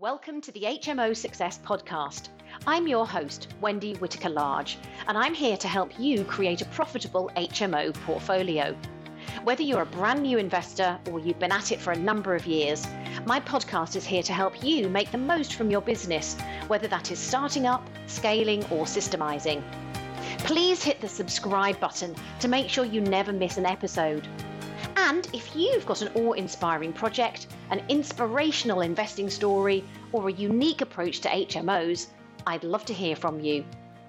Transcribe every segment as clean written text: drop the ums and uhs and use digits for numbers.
Welcome to the HMO Success Podcast. I'm your host, Wendy Whitaker-Large, and I'm here to help you create a profitable HMO portfolio. Whether you're a brand new investor or you've been at it for a number of years, my podcast is here to help you make the most from your business, whether that is starting up, scaling, or systemizing. Please hit the subscribe button to make sure you never miss an episode. And if you've got an awe-inspiring project, an inspirational investing story, or a unique approach to HMOs, I'd love to hear from you.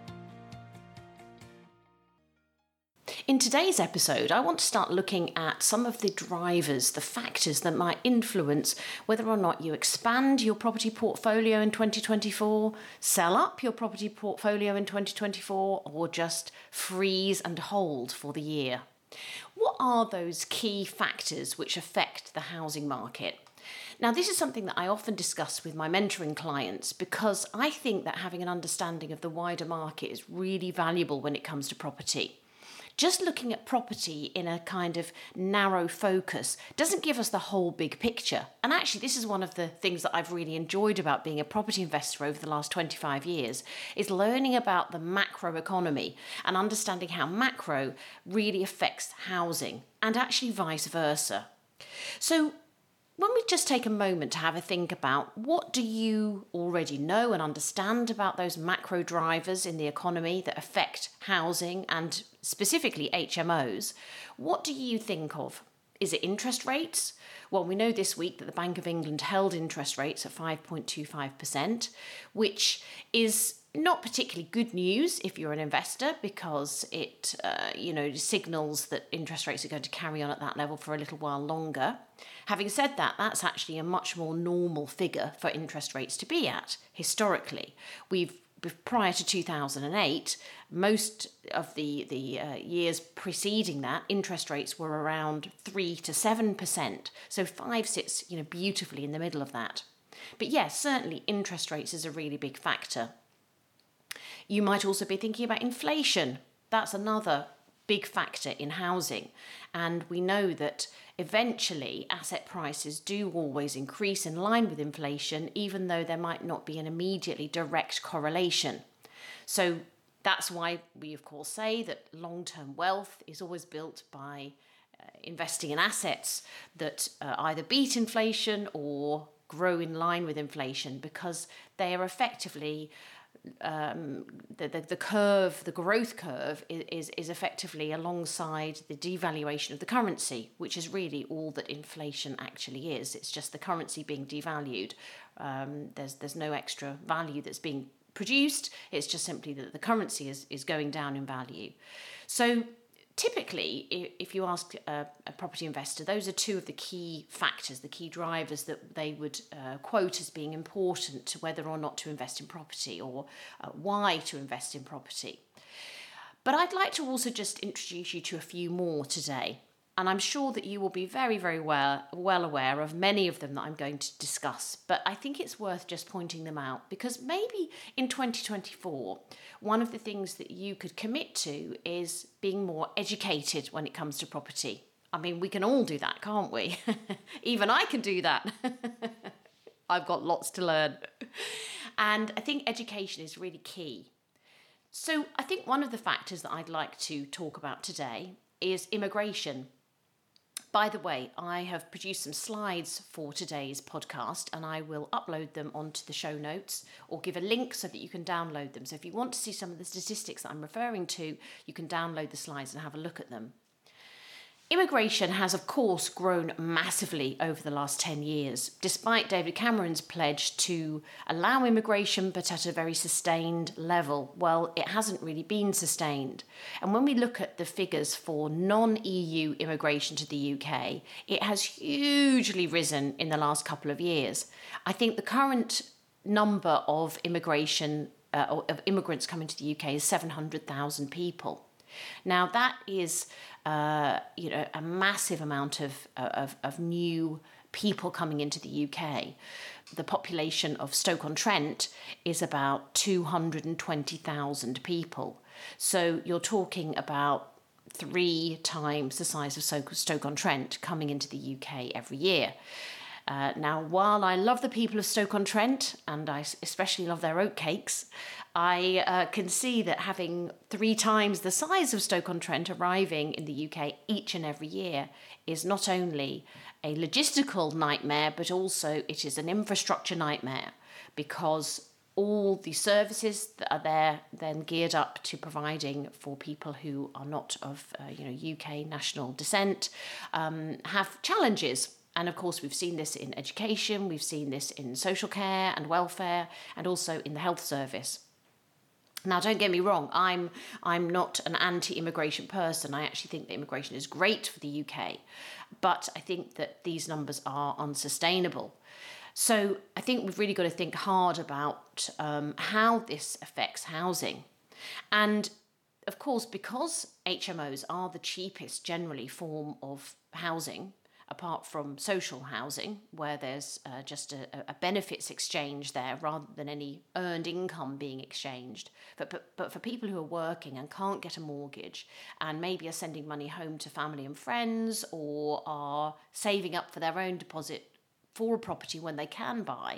In today's episode, I want to start looking at some of the drivers, the factors that might influence whether or not you expand your property portfolio in 2024, sell up your property portfolio in 2024, or just freeze and hold for the year. What are those key factors which affect the housing market? Now, this is something that I often discuss with my mentoring clients because I think that having an understanding of the wider market is really valuable when it comes to property. Just looking at property in a kind of narrow focus doesn't give us the whole big picture. And actually, this is one of the things that I've really enjoyed about being a property investor over the last 25 years, is learning about the macro economy and understanding how macro really affects housing and actually vice versa. So when we just take a moment to have a think about what do you already know and understand about those macro drivers in the economy that affect housing and specifically HMOs, what do you think of? Is it interest rates? Well, we know this week that the Bank of England held interest rates at 5.25%, which is not particularly good news if you're an investor because it signals that interest rates are going to carry on at that level for a little while longer. Having said that, that's actually a much more normal figure for interest rates to be at historically. Prior to 2008, most of the years preceding that, interest rates were around 3 to 7%. So 5 sits, beautifully in the middle of that. But yes, certainly interest rates is a really big factor. You might also be thinking about inflation. That's another big factor in housing. And we know that eventually asset prices do always increase in line with inflation, even though there might not be an immediately direct correlation. So that's why we, of course, say that long-term wealth is always built by investing in assets that either beat inflation or grow in line with inflation, because they are effectively the growth curve is effectively alongside the devaluation of the currency, which is really all that inflation actually is. It's just the currency being devalued. There's no extra value that's being produced. It's just simply that the currency is going down in value. So typically, if you ask a property investor, those are two of the key factors, the key drivers that they would quote as being important to whether or not to invest in property or why to invest in property. But I'd like to also just introduce you to a few more today. And I'm sure that you will be very, very well aware of many of them that I'm going to discuss. But I think it's worth just pointing them out because maybe in 2024, one of the things that you could commit to is being more educated when it comes to property. I mean, we can all do that, can't we? Even I can do that. I've got lots to learn. And I think education is really key. So I think one of the factors that I'd like to talk about today is immigration. By the way, I have produced some slides for today's podcast and I will upload them onto the show notes or give a link so that you can download them. So if you want to see some of the statistics that I'm referring to, you can download the slides and have a look at them. Immigration has, of course, grown massively over the last 10 years, despite David Cameron's pledge to allow immigration, but at a very sustained level. Well, it hasn't really been sustained. And when we look at the figures for non-EU immigration to the UK, it has hugely risen in the last couple of years. I think the current number of of immigrants coming to the UK is 700,000 people. Now, that is a massive amount of new people coming into the UK. The population of Stoke-on-Trent is about 220,000 people. So you're talking about 3 times the size of Stoke-on-Trent coming into the UK every year. Now, while I love the people of Stoke-on-Trent, and I especially love their oatcakes, I can see that having 3 times the size of Stoke-on-Trent arriving in the UK each and every year is not only a logistical nightmare, but also it is an infrastructure nightmare, because all the services that are there then geared up to providing for people who are not of UK national descent have challenges. And of course, we've seen this in education, we've seen this in social care and welfare, and also in the health service. Now, don't get me wrong, I'm not an anti-immigration person. I actually think that immigration is great for the UK, but I think that these numbers are unsustainable. So I think we've really got to think hard about how this affects housing. And of course, because HMOs are the cheapest generally form of housing, apart from social housing, where there's just a benefits exchange there rather than any earned income being exchanged. But for people who are working and can't get a mortgage and maybe are sending money home to family and friends, or are saving up for their own deposit for a property when they can buy,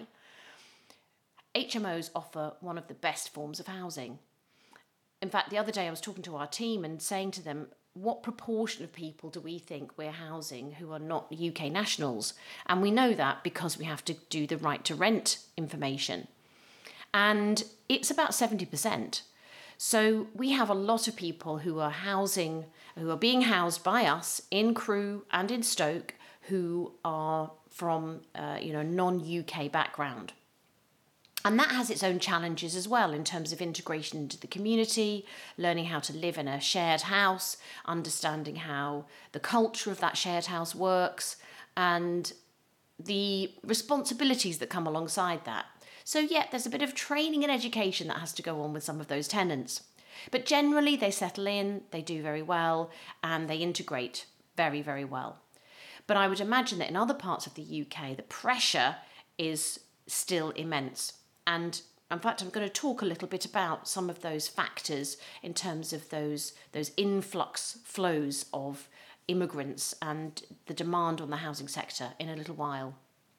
HMOs offer one of the best forms of housing. In fact, the other day I was talking to our team and saying to them, what proportion of people do we think we're housing who are not UK nationals? And we know that because we have to do the right to rent information. And it's about 70%. So we have a lot of people who are being housed by us in Crewe and in Stoke, who are from non-UK background. And that has its own challenges as well in terms of integration into the community, learning how to live in a shared house, understanding how the culture of that shared house works, and the responsibilities that come alongside that. So yeah, there's a bit of training and education that has to go on with some of those tenants. But generally they settle in, they do very well, and they integrate very, very well. But I would imagine that in other parts of the UK, the pressure is still immense. And in fact, I'm going to talk a little bit about some of those factors in terms of those influx flows of immigrants and the demand on the housing sector in a little while.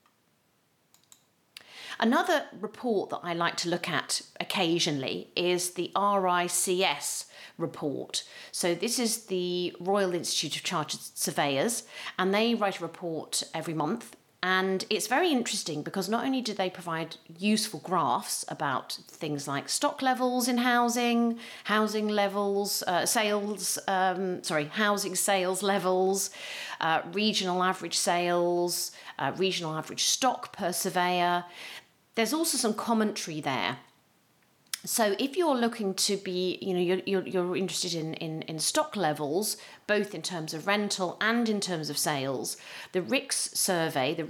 Another report that I like to look at occasionally is the RICS report. So this is the Royal Institute of Chartered Surveyors, and they write a report every month. And it's very interesting because not only do they provide useful graphs about things like stock levels in housing, housing levels, housing sales levels, regional average sales, regional average stock per surveyor. There's also some commentary there. So if you're looking to be, you're interested in stock levels, both in terms of rental and in terms of sales, the RICS survey, the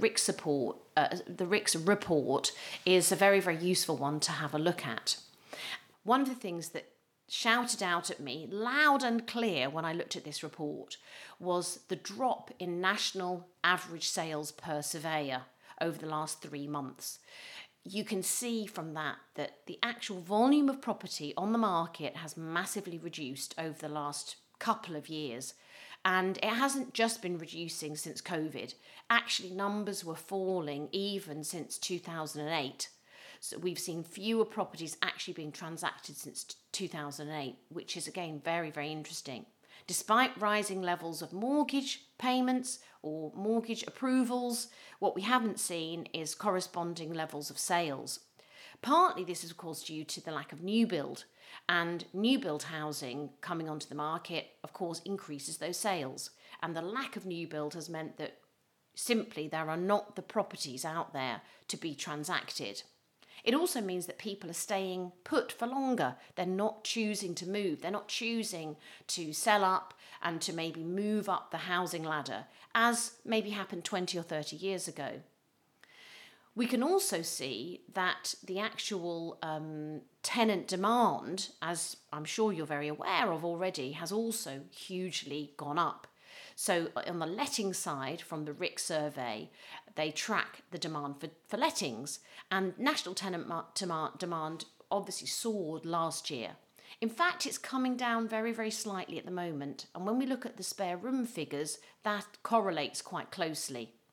RICS report is a very, very useful one to have a look at. One of the things that shouted out at me loud and clear when I looked at this report was the drop in national average sales per surveyor over the last 3 months. You can see from that the actual volume of property on the market has massively reduced over the last couple of years. And it hasn't just been reducing since COVID. Actually, numbers were falling even since 2008. So we've seen fewer properties actually being transacted since 2008, which is, again, very, very interesting. Despite rising levels of mortgage payments or mortgage approvals, what we haven't seen is corresponding levels of sales. Partly this is, of course, due to the lack of new build, and new build housing coming onto the market, of course, increases those sales. And the lack of new build has meant that simply there are not the properties out there to be transacted. It also means that people are staying put for longer. They're not choosing to move. They're not choosing to sell up and to maybe move up the housing ladder, as maybe happened 20 or 30 years ago. We can also see that the actual tenant demand, as I'm sure you're very aware of already, has also hugely gone up. So on the letting side, from the RICS survey, they track the demand for lettings, and national tenant demand obviously soared last year. In fact, it's coming down very, very slightly at the moment, and when we look at the spare room figures, that correlates quite closely.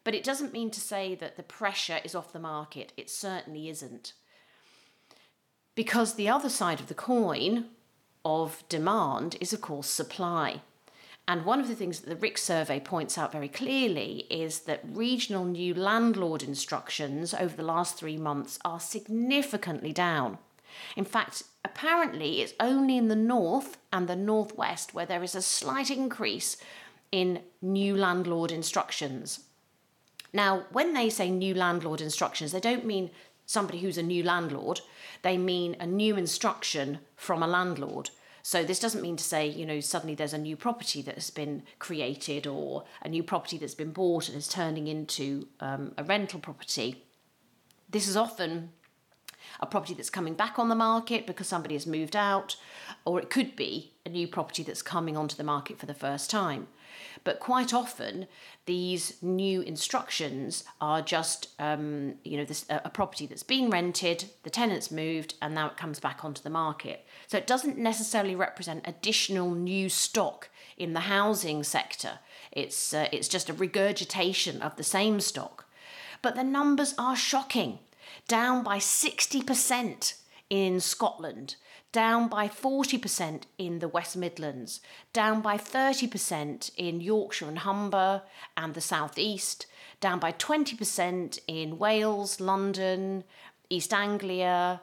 But it doesn't mean to say that the pressure is off the market. It certainly isn't. Because the other side of the coin of demand is, of course, supply. And one of the things that the RICS survey points out very clearly is that regional new landlord instructions over the last 3 months are significantly down. In fact, apparently it's only in the north and the northwest where there is a slight increase in new landlord instructions. Now, when they say new landlord instructions, they don't mean somebody who's a new landlord. They mean a new instruction from a landlord. So this doesn't mean to say, suddenly there's a new property that has been created or a new property that's been bought and is turning into a rental property. This is often a property that's coming back on the market because somebody has moved out, or it could be a new property that's coming onto the market for the first time. But quite often, these new instructions are just, a property that's been rented, the tenant's moved, and now it comes back onto the market. So it doesn't necessarily represent additional new stock in the housing sector. It's just a regurgitation of the same stock. But the numbers are shocking. Down by 60% in Scotland, down by 40% in the West Midlands, down by 30% in Yorkshire and Humber and the South East, down by 20% in Wales, London, East Anglia,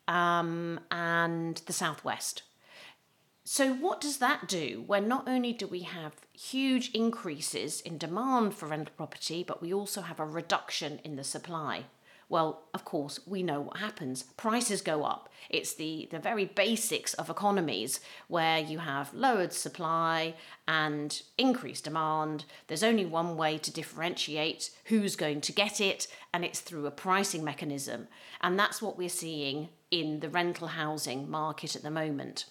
and the South West. So what does that do when not only do we have huge increases in demand for rental property, but we also have a reduction in the supply? Well, of course, we know what happens. Prices go up. It's the very basics of economies where you have lowered supply and increased demand. There's only one way to differentiate who's going to get it, and it's through a pricing mechanism. And that's what we're seeing in the rental housing market at the moment.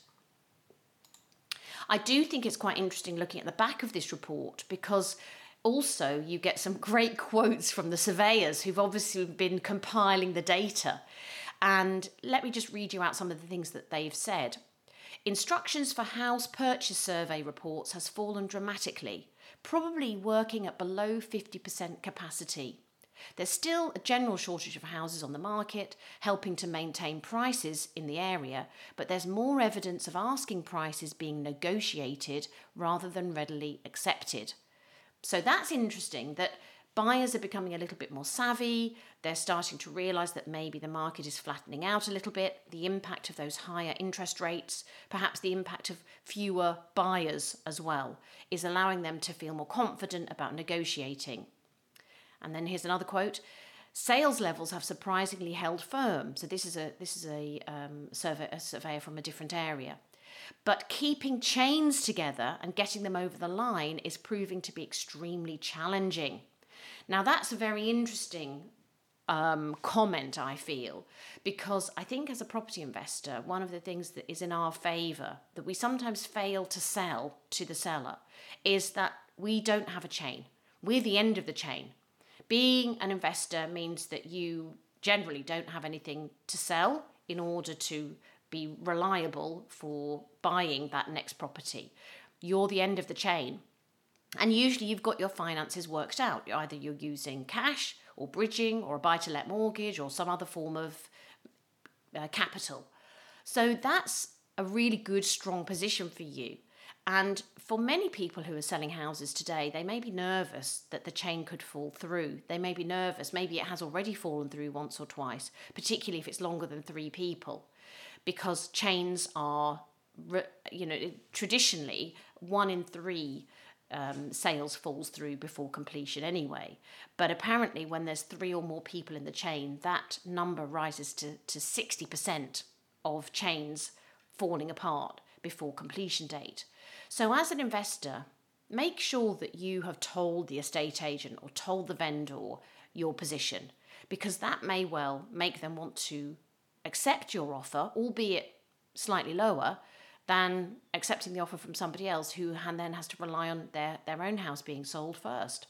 I do think it's quite interesting looking at the back of this report because also, you get some great quotes from the surveyors who've obviously been compiling the data. And let me just read you out some of the things that they've said. Instructions for house purchase survey reports has fallen dramatically, probably working at below 50% capacity. There's still a general shortage of houses on the market, helping to maintain prices in the area, but there's more evidence of asking prices being negotiated rather than readily accepted. So that's interesting that buyers are becoming a little bit more savvy. They're starting to realise that maybe the market is flattening out a little bit. The impact of those higher interest rates, perhaps the impact of fewer buyers as well, is allowing them to feel more confident about negotiating. And then here's another quote. Sales levels have surprisingly held firm. So this is a surveyor from a different area. But keeping chains together and getting them over the line is proving to be extremely challenging. Now, that's a very interesting comment, I feel, because I think as a property investor, one of the things that is in our favour, that we sometimes fail to sell to the seller, is that we don't have a chain. We're the end of the chain. Being an investor means that you generally don't have anything to sell in order to be reliable for buying that next property. You're the end of the chain. And usually you've got your finances worked out. Either you're using cash or bridging or a buy-to-let mortgage or some other form of capital. So that's a really good, strong position for you. And for many people who are selling houses today, they may be nervous that the chain could fall through. They may be nervous. Maybe it has already fallen through once or twice, particularly if it's longer than 3 people. Because chains are, traditionally 1 in 3 sales falls through before completion anyway. But apparently when there's 3 or more people in the chain, that number rises to 60% of chains falling apart before completion date. So as an investor, make sure that you have told the estate agent or told the vendor your position, because that may well make them want to accept your offer, albeit slightly lower than accepting the offer from somebody else who then has to rely on their own house being sold first.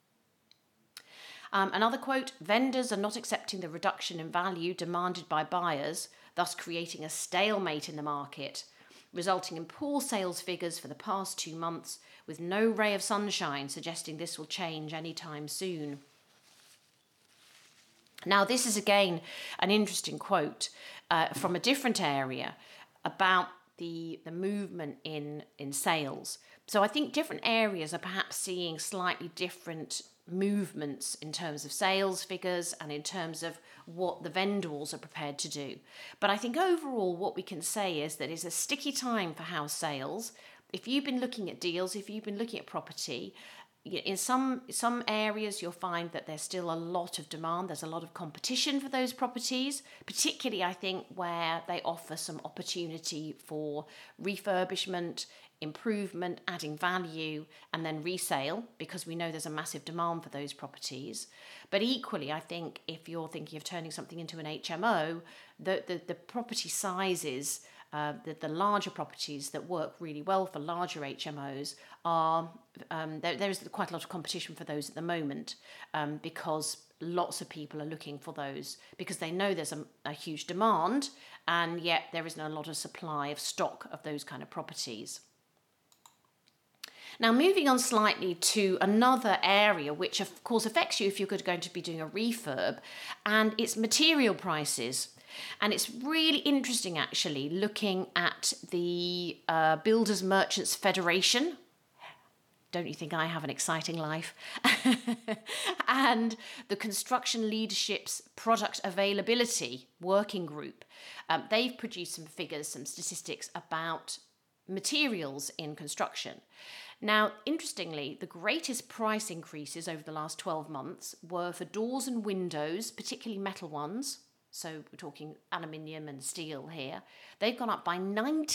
Another quote, vendors are not accepting the reduction in value demanded by buyers, thus creating a stalemate in the market, resulting in poor sales figures for the past 2 months with no ray of sunshine suggesting this will change anytime soon. Now, this is again an interesting quote from a different area about the movement in sales. So I think different areas are perhaps seeing slightly different movements in terms of sales figures and in terms of what the vendors are prepared to do. But I think overall what we can say is that it's a sticky time for house sales. If you've been looking at deals, if you've been looking at property, in some areas you'll find that there's still a lot of demand. There's a lot of competition for those properties, particularly I think where they offer some opportunity for refurbishment, improvement, adding value, and then resale, because we know there's a massive demand for those properties. But equally, I think if you're thinking of turning something into an HMO, the property sizes, the larger properties that work really well for larger HMOs are, there is quite a lot of competition for those at the moment, because lots of people are looking for those because they know there's a huge demand, and yet there isn't a lot of supply of stock of those kind of properties. Now, moving on slightly to another area which of course affects you if you're going to be doing a refurb, and it's material prices. And it's really interesting actually looking at the Builders Merchants Federation. Don't you think I have an exciting life? And the Construction Leadership's Product Availability Working Group. They've produced some figures, some statistics about materials in construction. Now, interestingly, the greatest price increases over the last 12 months were for doors and windows, particularly metal ones. So we're talking aluminium and steel here. They've gone up by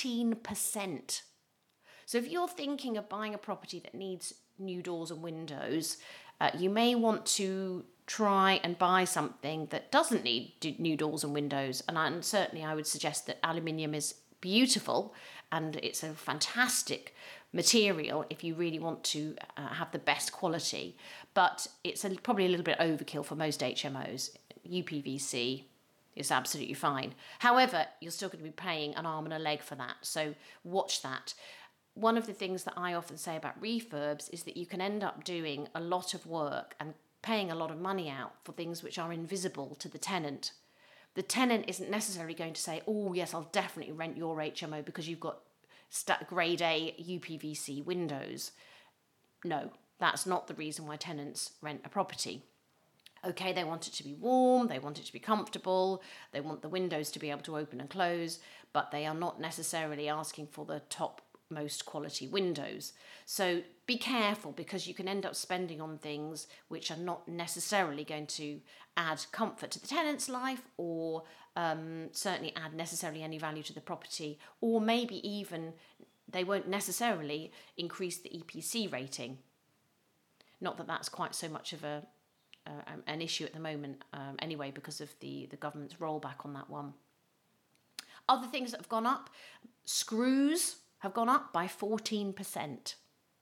19%. So if you're thinking of buying a property that needs new doors and windows, you may want to try and buy something that doesn't need new doors and windows. And certainly I would suggest that aluminium is beautiful and it's a fantastic material if you really want to have the best quality. But it's probably a little bit overkill for most HMOs. UPVC is absolutely fine. However, you're still going to be paying an arm and a leg for that. So watch that. One of the things that I often say about refurbs is that you can end up doing a lot of work and paying a lot of money out for things which are invisible to the tenant. The tenant isn't necessarily going to say, oh yes, I'll definitely rent your HMO because you've got grade A UPVC windows. No, that's not the reason why tenants rent a property. Okay, they want it to be warm, they want it to be comfortable, they want the windows to be able to open and close, but they are not necessarily asking for the top most quality windows. So be careful, because you can end up spending on things which are not necessarily going to add comfort to the tenant's life, or certainly add necessarily any value to the property, or maybe even they won't necessarily increase the EPC rating. Not that that's quite so much of an issue at the moment anyway, because of the government's rollback on that one. Other things that have gone up, screws have gone up by 14%.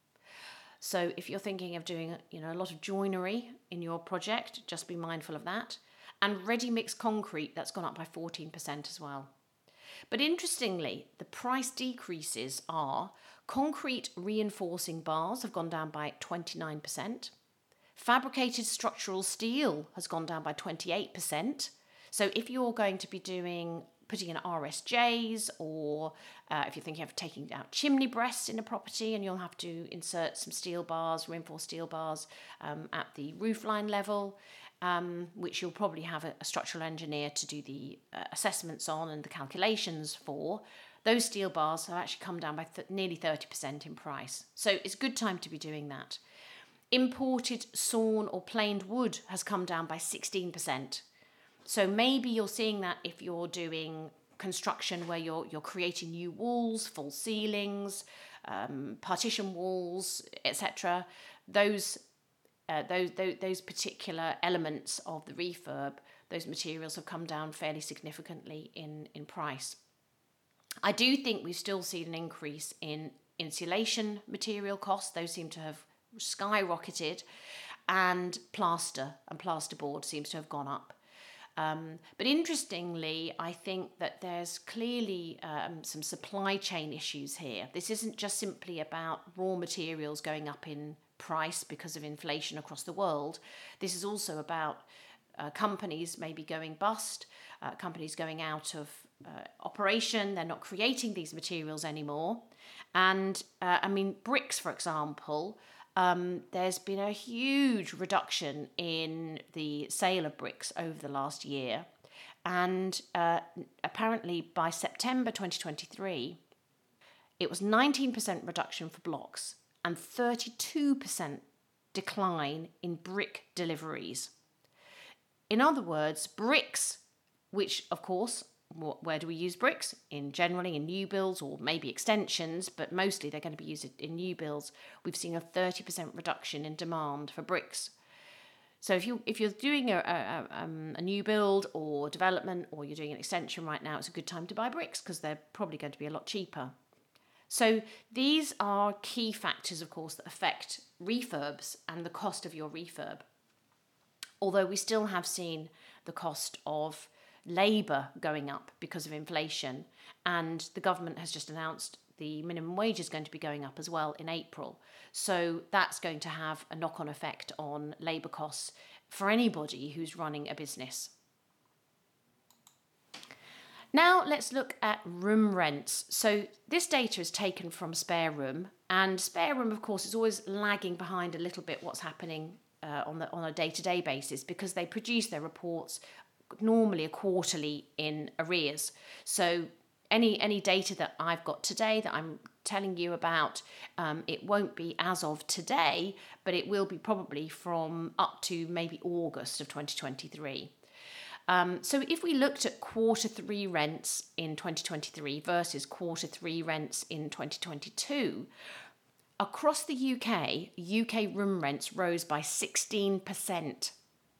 So if you're thinking of doing a lot of joinery in your project, just be mindful of that. And ready-mix concrete, that's gone up by 14% as well. But interestingly, the price decreases are concrete reinforcing bars have gone down by 29%. Fabricated structural steel has gone down by 28%. So if you're going to be putting in RSJs, or if you're thinking of taking out chimney breasts in a property and you'll have to insert some steel bars, reinforced steel bars at the roofline level, which you'll probably have a structural engineer to do the assessments on and the calculations for, those steel bars have actually come down by nearly 30% in price. So it's a good time to be doing that. Imported sawn or planed wood has come down by 16%. So maybe you're seeing that if you're doing construction where you're creating new walls, full ceilings, partition walls, etc. Those particular elements of the refurb, those materials have come down fairly significantly in price. I do think we've still seen an increase in insulation material costs. Those seem to have skyrocketed, and plasterboard seems to have gone up. But interestingly, I think that there's clearly some supply chain issues here. This isn't just simply about raw materials going up in price because of inflation across the world. This is also about companies maybe going bust, companies going out of operation. They're not creating these materials anymore. And bricks, for example, there's been a huge reduction in the sale of bricks over the last year. And apparently by September 2023, it was 19% reduction for blocks and 32% decline in brick deliveries. In other words, bricks, which of course, where do we use bricks? Generally in new builds or maybe extensions, but mostly they're going to be used in new builds. We've seen a 30% reduction in demand for bricks. So if you're doing a new build or development, or you're doing an extension right now, it's a good time to buy bricks because they're probably going to be a lot cheaper. So these are key factors, of course, that affect refurbs and the cost of your refurb. Although we still have seen the cost of labour going up because of inflation, and the government has just announced the minimum wage is going to be going up as well in April. So that's going to have a knock-on effect on labour costs for anybody who's running a business. Now let's look at room rents. So this data is taken from Spare Room, and Spare Room, of course, is always lagging behind a little bit what's happening on a day-to-day basis, because they produce their reports normally a quarterly in arrears. So any data that I've got today that I'm telling you about, it won't be as of today, but it will be probably from up to maybe August of 2023. So if we looked at quarter three rents in 2023 versus quarter three rents in 2022, across the UK room rents rose by 16%.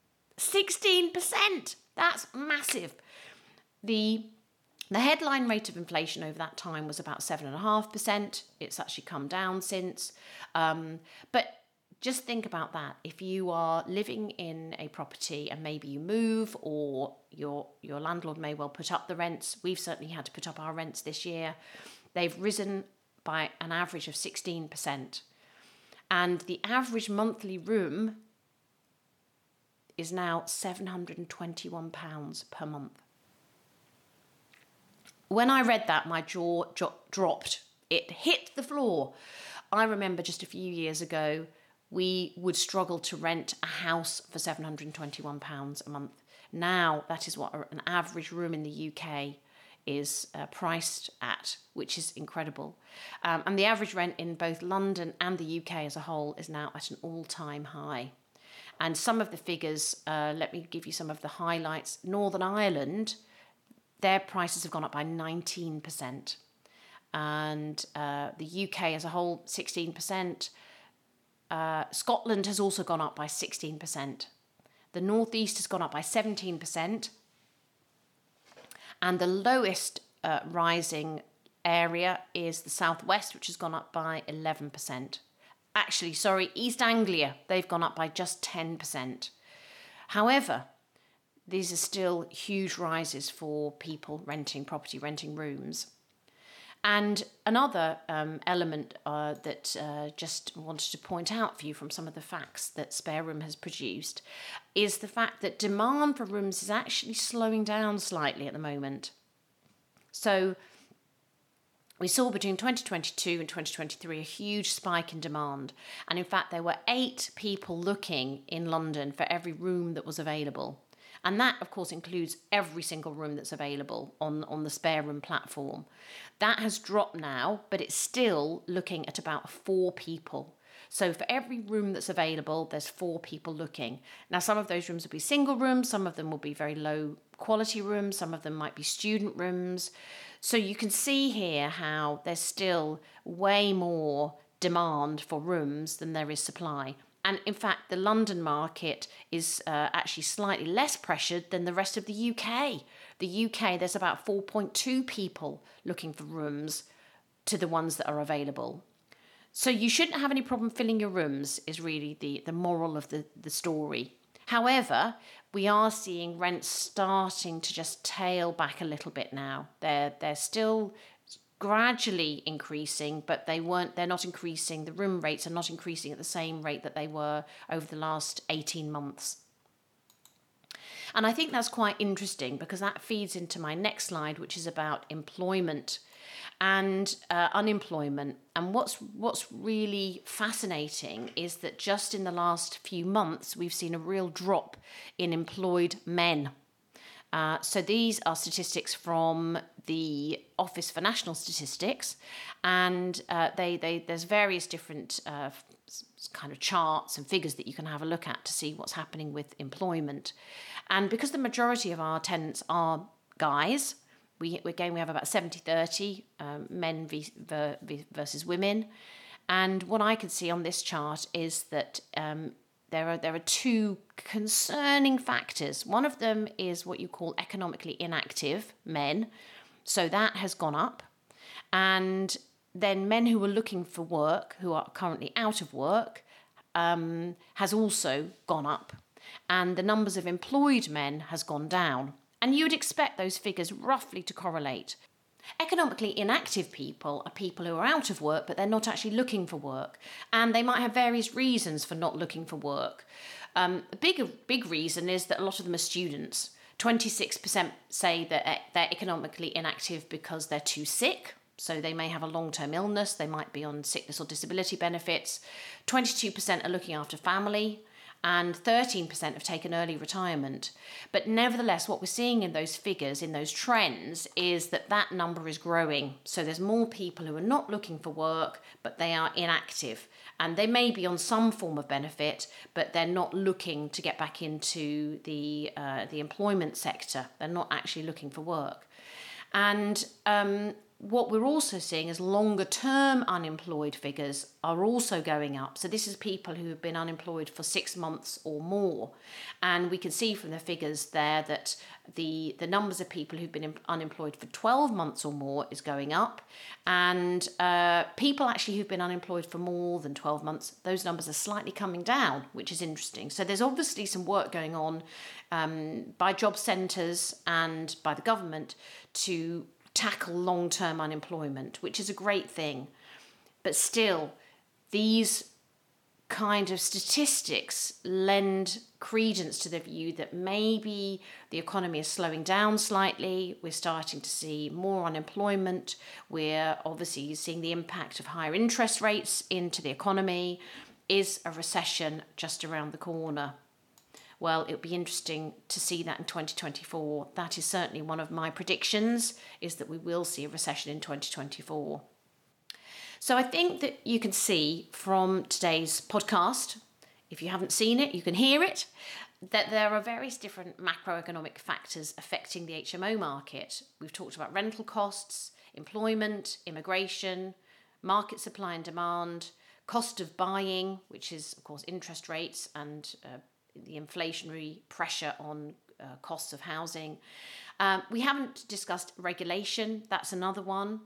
16%! That's massive. The headline rate of inflation over that time was about 7.5%. It's actually come down since. But just think about that. If you are living in a property and maybe you move, or your landlord may well put up the rents. We've certainly had to put up our rents this year. They've risen by an average of 16%. And the average monthly room is now £721 per month. When I read that, my jaw dropped. It hit the floor. I remember just a few years ago, we would struggle to rent a house for £721 a month. Now, that is what an average room in the UK is priced at, which is incredible. And the average rent in both London and the UK as a whole is now at an all-time high. And some of the figures, let me give you some of the highlights. Northern Ireland, their prices have gone up by 19%. And the UK as a whole, 16%. Scotland has also gone up by 16%. The North East has gone up by 17%. And the lowest rising area is the South West, which has gone up by 11%. Actually, East Anglia, they've gone up by just 10%. However, these are still huge rises for people renting property, renting rooms. And another element that just wanted to point out for you from some of the facts that Spare Room has produced is the fact that demand for rooms is actually slowing down slightly at the moment. So we saw between 2022 and 2023 a huge spike in demand. And in fact, there were 8 people looking in London for every room that was available. And that, of course, includes every single room that's available on the Spare Room platform. That has dropped now, but it's still looking at about 4 people. So for every room that's available, there's 4 people looking. Now, some of those rooms will be single rooms, some of them will be very low quality rooms, some of them might be student rooms. So you can see here how there's still way more demand for rooms than there is supply. And in fact, the London market is actually slightly less pressured than the rest of the UK. The UK, there's about 4.2 people looking for rooms to the ones that are available. So you shouldn't have any problem filling your rooms is really the moral of the story. However, we are seeing rents starting to just tail back a little bit now. They're still gradually increasing, but they're not increasing. The room rates are not increasing at the same rate that they were over the last 18 months. And I think that's quite interesting because that feeds into my next slide, which is about employment and unemployment. And what's really fascinating is that just in the last few months, we've seen a real drop in employed men. So these are statistics from the Office for National Statistics, and there's various different kind of charts and figures that you can have a look at to see what's happening with employment. And because the majority of our tenants are guys, we have about 70-30 men versus women. And what I can see on this chart is that there are two concerning factors. One of them is what you call economically inactive men. So that has gone up. And then men who are looking for work, who are currently out of work, has also gone up. And the numbers of employed men has gone down. And you would expect those figures roughly to correlate. Economically inactive people are people who are out of work, but they're not actually looking for work. And they might have various reasons for not looking for work. A big reason is that a lot of them are students. 26% say that they're economically inactive because they're too sick. So they may have a long-term illness. They might be on sickness or disability benefits. 22% are looking after family. And 13% have taken early retirement. But nevertheless, what we're seeing in those figures, in those trends, is that number is growing. So there's more people who are not looking for work, but they are inactive. And they may be on some form of benefit, but they're not looking to get back into the employment sector. They're not actually looking for work. And what we're also seeing is longer term unemployed figures are also going up. So this is people who have been unemployed for 6 months or more. And we can see from the figures there that the numbers of people who've been unemployed for 12 months or more is going up. And people actually who've been unemployed for more than 12 months, those numbers are slightly coming down, which is interesting. So there's obviously some work going on by job centres and by the government to tackle long-term unemployment, which is a great thing. But still, these kind of statistics lend credence to the view that maybe the economy is slowing down slightly. We're starting to see more unemployment. We're obviously seeing the impact of higher interest rates into the economy. Is a recession just around the corner? Well, it'll be interesting to see that in 2024. That is certainly one of my predictions, is that we will see a recession in 2024. So I think that you can see from today's podcast, if you haven't seen it, you can hear it, that there are various different macroeconomic factors affecting the HMO market. We've talked about rental costs, employment, immigration, market supply and demand, cost of buying, which is, of course, interest rates and the inflationary pressure on costs of housing. We haven't discussed regulation. That's another one,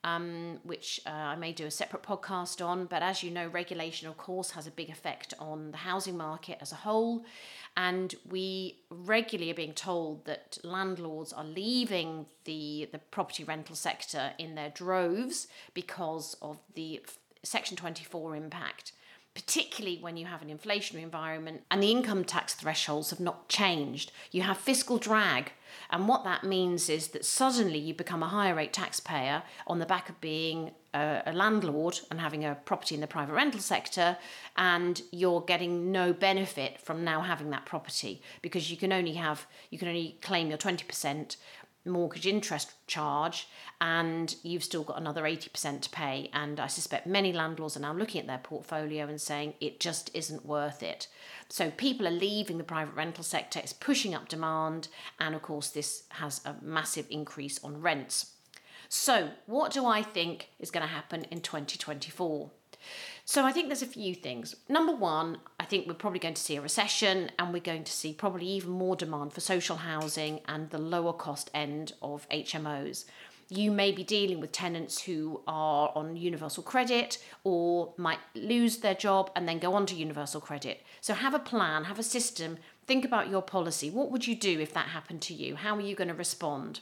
which I may do a separate podcast on. But as you know, regulation, of course, has a big effect on the housing market as a whole. And we regularly are being told that landlords are leaving the property rental sector in their droves because of the Section 24 impact, particularly when you have an inflationary environment and the income tax thresholds have not changed. You have fiscal drag. And what that means is that suddenly you become a higher rate taxpayer on the back of being a landlord and having a property in the private rental sector, and you're getting no benefit from now having that property because you can only claim your 20% mortgage interest charge, and you've still got another 80% to pay. And I suspect many landlords are now looking at their portfolio and saying it just isn't worth it. So people are leaving the private rental sector, it's pushing up demand, and of course this has a massive increase on rents. So what do I think is going to happen in 2024? So I think there's a few things. Number one, I think we're probably going to see a recession, and we're going to see probably even more demand for social housing and the lower cost end of HMOs. You may be dealing with tenants who are on universal credit or might lose their job and then go on to universal credit. So have a plan, have a system, think about your policy. What would you do if that happened to you? How are you going to respond?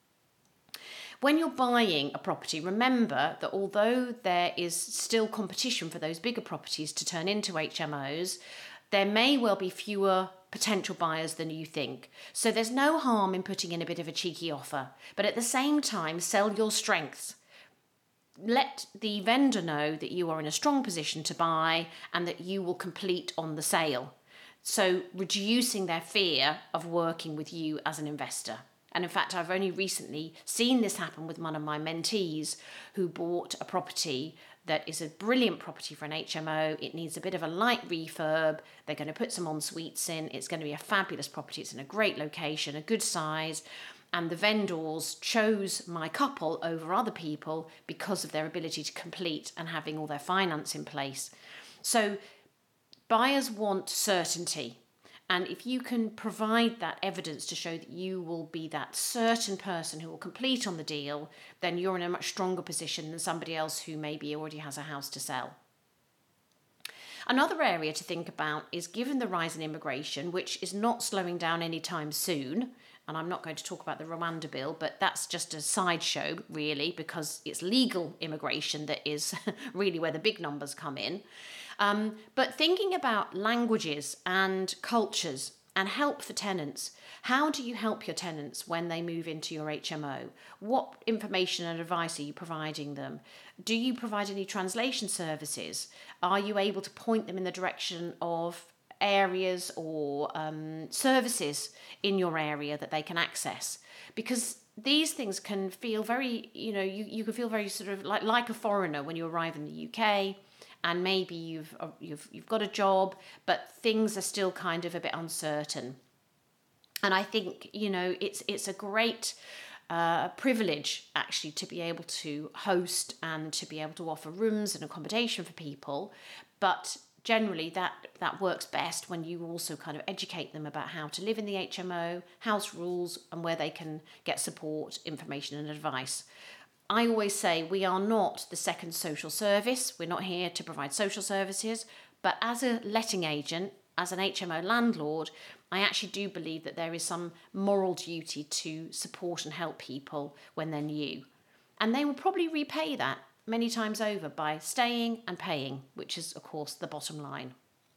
When you're buying a property, remember that although there is still competition for those bigger properties to turn into HMOs, there may well be fewer potential buyers than you think. So there's no harm in putting in a bit of a cheeky offer, but at the same time, sell your strengths. Let the vendor know that you are in a strong position to buy and that you will complete on the sale. So reducing their fear of working with you as an investor. And in fact, I've only recently seen this happen with one of my mentees who bought a property that is a brilliant property for an HMO. It needs a bit of a light refurb. They're going to put some en suites in. It's going to be a fabulous property. It's in a great location, a good size. And the vendors chose my couple over other people because of their ability to complete and having all their finance in place. So buyers want certainty. And if you can provide that evidence to show that you will be that certain person who will complete on the deal, then you're in a much stronger position than somebody else who maybe already has a house to sell. Another area to think about is, given the rise in immigration, which is not slowing down anytime soon, and I'm not going to talk about the Rwanda bill, but that's just a sideshow, really, because it's legal immigration that is really where the big numbers come in. But thinking about languages and cultures and help for tenants. How do you help your tenants when they move into your HMO? What information and advice are you providing them? Do you provide any translation services? Are you able to point them in the direction of areas or services in your area that they can access? Because these things can feel very, you can feel very sort of like a foreigner when you arrive in the UK. And maybe you've got a job, but things are still kind of a bit uncertain. And I think it's a great privilege actually to be able to host and to be able to offer rooms and accommodation for people. But generally, that works best when you also kind of educate them about how to live in the HMO, house rules, and where they can get support, information, and advice. I always say we are not the second social service. We're not here to provide social services. But as a letting agent, as an HMO landlord, I actually do believe that there is some moral duty to support and help people when they're new. And they will probably repay that many times over by staying and paying, which is, of course, the bottom line.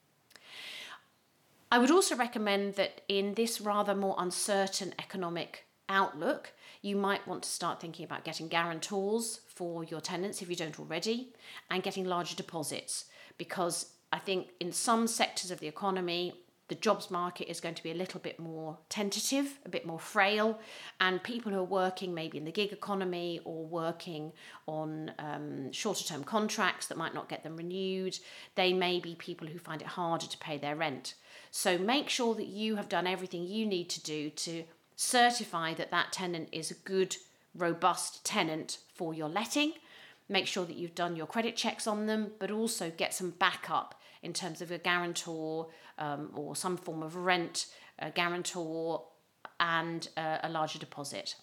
I would also recommend that in this rather more uncertain economic outlook, you might want to start thinking about getting guarantors for your tenants if you don't already, and getting larger deposits, because I think in some sectors of the economy, the jobs market is going to be a little bit more tentative, a bit more frail, and people who are working maybe in the gig economy or working on shorter term contracts that might not get them renewed, they may be people who find it harder to pay their rent. So make sure that you have done everything you need to do to certify that that tenant is a good, robust tenant for your letting. Make sure that you've done your credit checks on them, but also get some backup in terms of a guarantor or some form of rent guarantor and a larger deposit.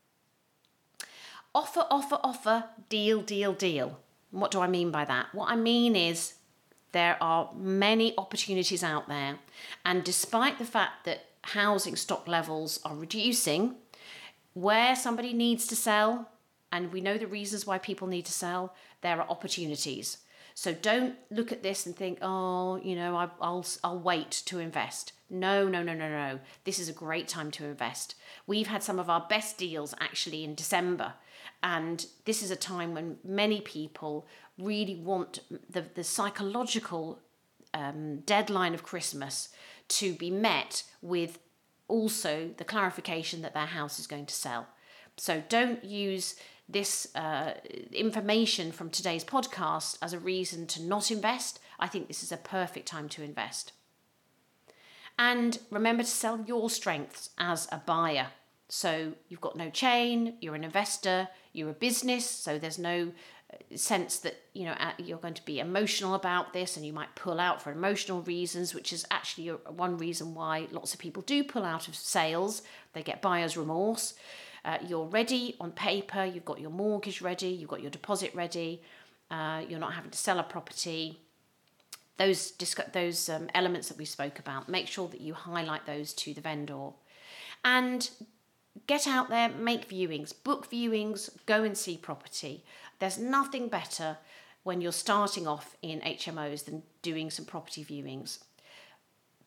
Offer, deal. What do I mean by that? What I mean is there are many opportunities out there, and despite the fact that housing stock levels are reducing, where somebody needs to sell, and we know the reasons why people need to sell, there are opportunities. So don't look at this and think, I'll wait to invest. No. This is a great time to invest. We've had some of our best deals actually in December, and this is a time when many people really want the psychological deadline of Christmas to be met with also the clarification that their house is going to sell. So don't use this information from today's podcast as a reason to not invest. I think this is a perfect time to invest. And remember to sell your strengths as a buyer. So you've got no chain, you're an investor, you're a business, so there's no sense that you're going to be emotional about this and you might pull out for emotional reasons, which is actually one reason why lots of people do pull out of sales. They get buyer's remorse. You're ready on paper, you've got your mortgage ready, you've got your deposit ready, you're not having to sell a property. Those elements that we spoke about, make sure that you highlight those to the vendor. And get out there, make viewings, book viewings, go and see property. There's nothing better when you're starting off in HMOs than doing some property viewings.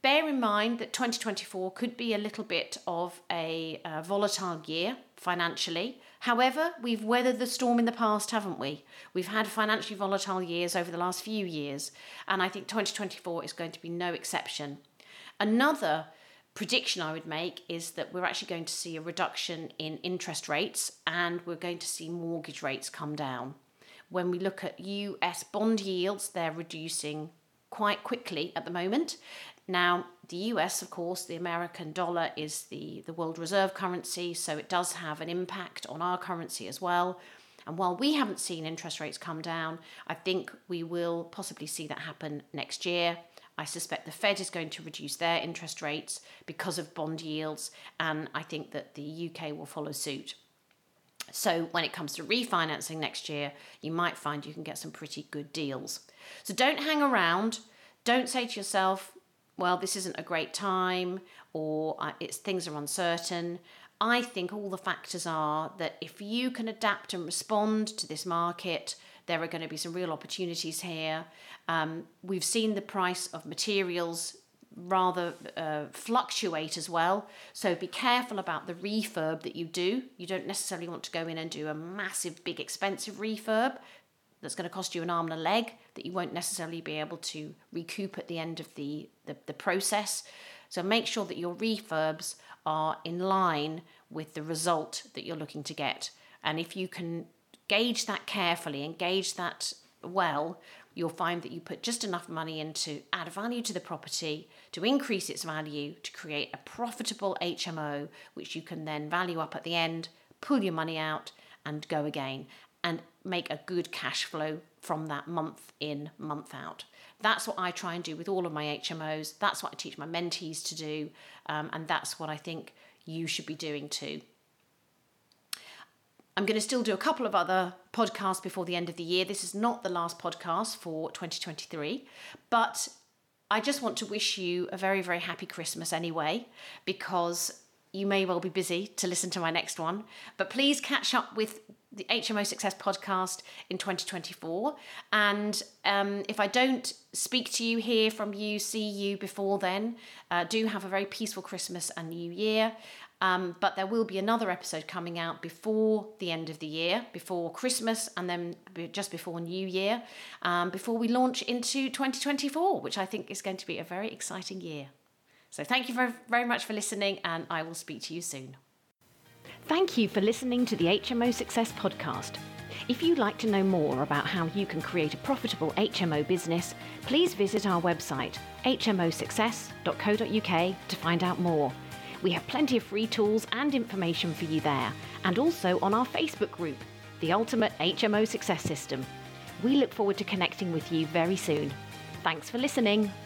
bear in mind that 2024 could be a little bit of a volatile year financially. However, we've weathered the storm in the past, haven't we? We've had financially volatile years over the last few years, and I think 2024 is going to be no exception. Another prediction I would make is that we're actually going to see a reduction in interest rates, and we're going to see mortgage rates come down. When we look at US bond yields, they're reducing quite quickly at the moment. Now, the US, of course, the American dollar is the world reserve currency, so it does have an impact on our currency as well. And while we haven't seen interest rates come down, I think we will possibly see that happen next year. I suspect the Fed is going to reduce their interest rates because of bond yields, and I think that the UK will follow suit. So when it comes to refinancing next year, you might find you can get some pretty good deals. So don't hang around. Don't say to yourself, well, this isn't a great time, or things are uncertain. I think all the factors are that if you can adapt and respond to this market, there are going to be some real opportunities here. We've seen the price of materials rather fluctuate as well. So be careful about the refurb that you do. You don't necessarily want to go in and do a massive, big, expensive refurb that's going to cost you an arm and a leg that you won't necessarily be able to recoup at the end of the process. So make sure that your refurbs are in line with the result that you're looking to get. And if you can gauge that carefully and gauge that well, you'll find that you put just enough money in to add value to the property, to increase its value, to create a profitable HMO, which you can then value up at the end, pull your money out and go again, and make a good cash flow from that month in, month out. That's what I try and do with all of my HMOs. That's what I teach my mentees to do. And that's what I think you should be doing too. I'm going to still do a couple of other podcasts before the end of the year. This is not the last podcast for 2023, but I just want to wish you a very, very happy Christmas anyway, because you may well be busy to listen to my next one. But please catch up with the HMO Success podcast in 2024. And if I don't speak to you, hear from you, see you before then, do have a very peaceful Christmas and New Year. But there will be another episode coming out before the end of the year, before Christmas, and then just before New Year, before we launch into 2024, which I think is going to be a very exciting year. So thank you very, very much for listening, and I will speak to you soon. Thank you for listening to the HMO Success podcast. If you'd like to know more about how you can create a profitable HMO business, please visit our website, hmosuccess.co.uk, to find out more. We have plenty of free tools and information for you there, and also on our Facebook group, The Ultimate HMO Success System. We look forward to connecting with you very soon. Thanks for listening.